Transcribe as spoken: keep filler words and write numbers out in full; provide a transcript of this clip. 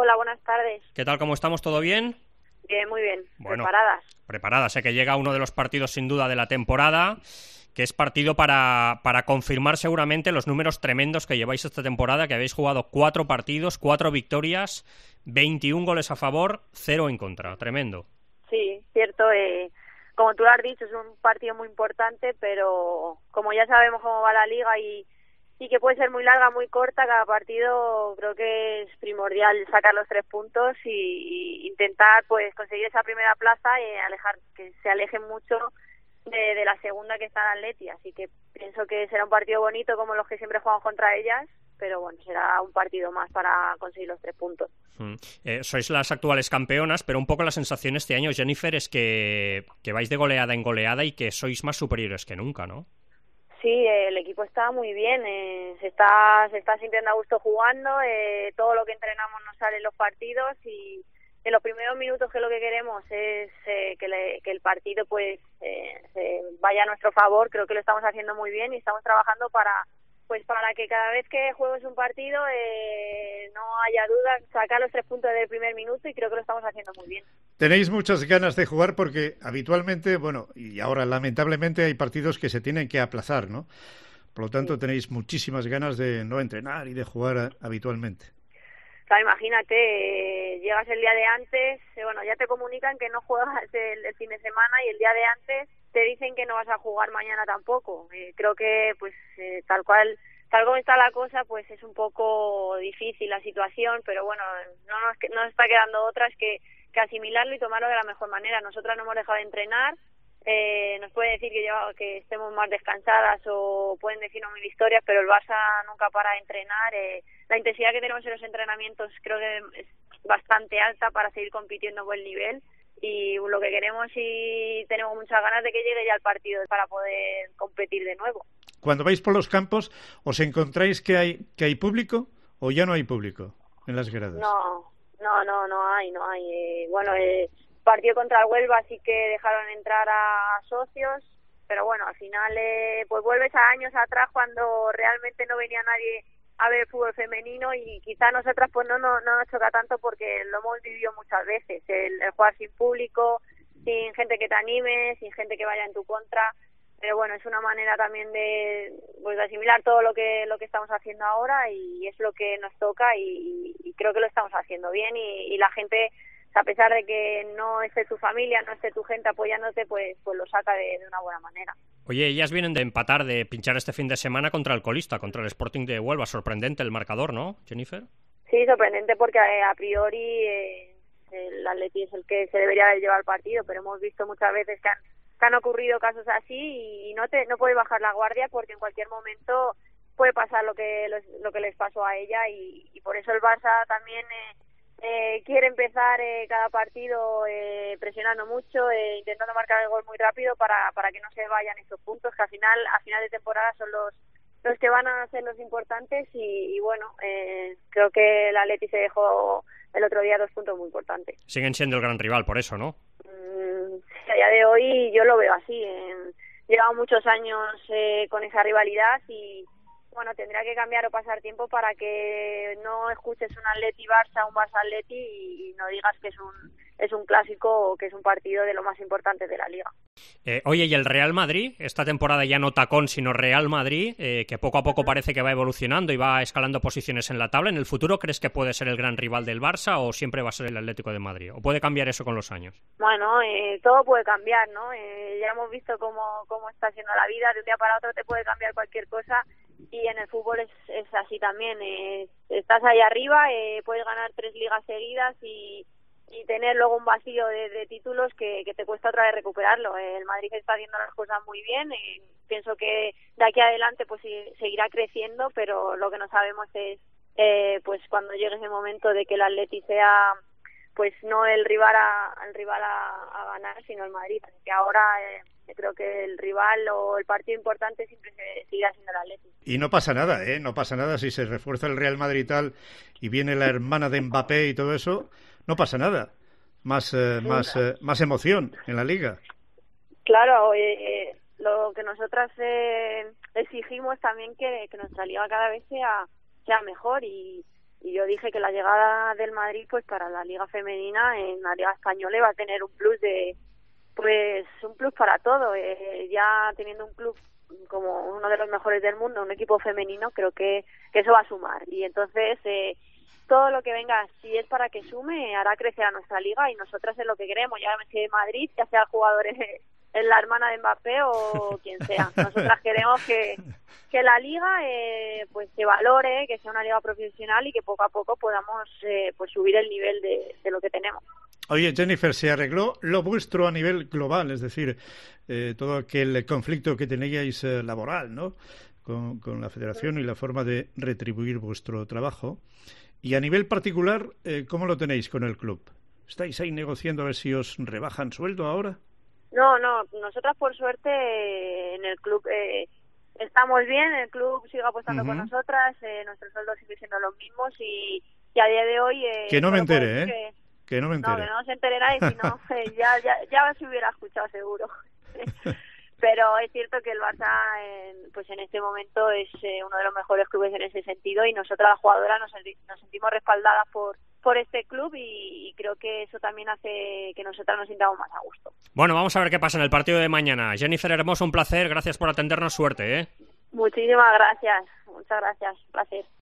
Hola, buenas tardes. ¿Qué tal, cómo estamos? ¿Todo bien? Bien, muy bien. Bueno, preparadas. Preparadas, sé que llega uno de los partidos sin duda de la temporada, que es partido para, para confirmar seguramente los números tremendos que lleváis esta temporada, que habéis jugado cuatro partidos, cuatro victorias, veintiún goles a favor, cero en contra. Tremendo. Sí, cierto. Eh, como tú lo has dicho, es un partido muy importante, pero como ya sabemos cómo va la liga y, y que puede ser muy larga, muy corta, cada partido creo que es primordial sacar los tres puntos y, y intentar pues conseguir esa primera plaza y alejar que se alejen mucho de, de la segunda, que está el Atleti. Así que pienso que será un partido bonito como los que siempre jugamos contra ellas, pero bueno, será un partido más para conseguir los tres puntos. Mm. Eh, sois las actuales campeonas, pero un poco la sensación este año, Jennifer, es que, que vais de goleada en goleada y que sois más superiores que nunca, ¿no? Sí, el equipo está muy bien, eh, se está se está sintiendo a gusto jugando, eh, todo lo que entrenamos nos sale en los partidos y en los primeros minutos, que es lo que queremos, es eh, que, le, que el partido pues eh, se vaya a nuestro favor. Creo que lo estamos haciendo muy bien y estamos trabajando para pues para que cada vez que juegues un partido eh, no haya duda, sacar los tres puntos del primer minuto, y creo que lo estamos haciendo muy bien. Tenéis muchas ganas de jugar porque habitualmente, bueno, y ahora lamentablemente hay partidos que se tienen que aplazar, ¿no? Por lo tanto, sí, tenéis muchísimas ganas de no entrenar y de jugar habitualmente. Claro, imagínate, eh, llegas el día de antes, eh, bueno, ya te comunican que no juegas el, el fin de semana y el día de antes te dicen que no vas a jugar mañana tampoco. Eh, creo que, pues, eh, tal cual, tal como está la cosa, pues es un poco difícil la situación, pero bueno, no nos, no nos está quedando otra es que, que asimilarlo y tomarlo de la mejor manera. Nosotras no hemos dejado de entrenar, eh, nos puede decir que, lleva, que estemos más descansadas o pueden decirnos mil historias, pero el Barça nunca para de entrenar. Eh, la intensidad que tenemos en los entrenamientos creo que es bastante alta para seguir compitiendo a buen nivel. Y lo que queremos, y tenemos muchas ganas de que llegue ya el partido para poder competir de nuevo. Cuando vais por los campos, ¿os encontráis que hay que hay público o ya no hay público en las gradas? No, no, no, no hay, no hay. Eh, bueno, el partido contra el Huelva sí que dejaron entrar a socios, pero bueno, al final eh, pues vuelves a años atrás cuando realmente no venía nadie a ver el fútbol femenino y quizá nosotras pues no, no, no nos choca tanto porque lo hemos vivido muchas veces, el, el jugar sin público, sin gente que te anime, sin gente que vaya en tu contra, pero bueno, es una manera también de, pues, de asimilar todo lo que lo que estamos haciendo ahora y es lo que nos toca y, y creo que lo estamos haciendo bien y, y la gente, a pesar de que no esté tu familia, no esté tu gente apoyándote, pues, pues lo saca de, de una buena manera. Oye, ellas vienen de empatar, de pinchar este fin de semana contra el colista, contra el Sporting de Huelva. Sorprendente el marcador, ¿no, Jennifer? Sí, sorprendente porque eh, a priori eh, el Atleti es el que se debería de llevar el partido, pero hemos visto muchas veces que han, que han ocurrido casos así y no te no puedes bajar la guardia porque en cualquier momento puede pasar lo que lo que les pasó a ella y, y por eso el Barça también eh, Eh, quiere empezar eh, cada partido eh, presionando mucho, eh, intentando marcar el gol muy rápido para para que no se vayan esos puntos que al final a final de temporada son los los que van a ser los importantes y, y bueno, eh, creo que el Atleti se dejó el otro día dos puntos muy importantes. Siguen siendo el gran rival por eso, ¿no? Mm, a día de hoy yo lo veo así. Eh, llevamos muchos años eh, con esa rivalidad y bueno, tendrá que cambiar o pasar tiempo para que no escuches un Atleti-Barça, un Barça-Atleti y, y no digas que es un es un clásico o que es un partido de lo más importante de la Liga. Eh, oye, ¿y el Real Madrid? Esta temporada ya no tacón, sino Real Madrid, eh, que poco a poco parece que va evolucionando y va escalando posiciones en la tabla. ¿En el futuro crees que puede ser el gran rival del Barça o siempre va a ser el Atlético de Madrid? ¿O puede cambiar eso con los años? Bueno, eh, todo puede cambiar, ¿no? Eh, ya hemos visto cómo, cómo está siendo la vida. De un día para otro te puede cambiar cualquier cosa y en el fútbol es, es así también. Eh, estás ahí arriba, eh, puedes ganar tres ligas seguidas y y tener luego un vacío de, de títulos que, que te cuesta otra vez recuperarlo. El Madrid está haciendo las cosas muy bien, eh, pienso que de aquí adelante pues seguirá creciendo, pero lo que no sabemos es eh, pues cuando llegue ese momento de que el Atleti sea pues no el rival a, el rival a, a ganar, sino el Madrid, que ahora eh, creo que el rival o el partido importante siempre se sigue siendo el Atleti. Y no pasa nada, ¿eh? No pasa nada si se refuerza el Real Madrid y tal y viene la hermana de Mbappé y todo eso. No pasa nada, más eh, más eh, más emoción en la liga. Claro, eh, lo que nosotras eh, exigimos también que, que nuestra liga cada vez sea sea mejor y, Y yo dije que la llegada del Madrid, pues para la Liga Femenina, en la Liga Española, iba a tener un plus de, pues un plus para todo. Eh, ya teniendo un club como uno de los mejores del mundo, un equipo femenino, creo que, que eso va a sumar. Y entonces, eh, todo lo que venga, si es para que sume, hará crecer a nuestra liga y nosotras es lo que queremos. Ya sea de Madrid, ya sea jugadores, es la hermana de Mbappé o quien sea. Nosotras queremos que, que la liga eh, pues se valore, que sea una liga profesional y que poco a poco podamos eh, pues subir el nivel de, de lo que tenemos. Oye, Jennifer, ¿se arregló lo vuestro a nivel global? Es decir, eh, todo aquel conflicto que teníais eh, laboral, ¿no? Con, con la federación y la forma de retribuir vuestro trabajo. Y a nivel particular, eh, ¿cómo lo tenéis con el club? ¿Estáis ahí negociando a ver si os rebajan sueldo ahora? No, no, nosotras por suerte en el club eh, estamos bien, el club sigue apostando uh-huh. por nosotras, eh, nuestros sueldos siguen siendo los mismos y, y a día de hoy... Eh, que no me entere, ¿eh? Que, que no me entere. No, que no se entere nadie, si no, eh, ya, ya, ya se hubiera escuchado seguro. Pero es cierto que el Barça en, pues en este momento es eh, uno de los mejores clubes en ese sentido y nosotras las jugadoras nos, nos sentimos respaldadas por por este club y, y creo que eso también hace que nosotras nos sintamos más a gusto. Bueno, vamos a ver qué pasa en el partido de mañana. Jennifer Hermoso, un placer, gracias por atendernos, suerte, ¿eh? Muchísimas gracias, muchas gracias, un placer.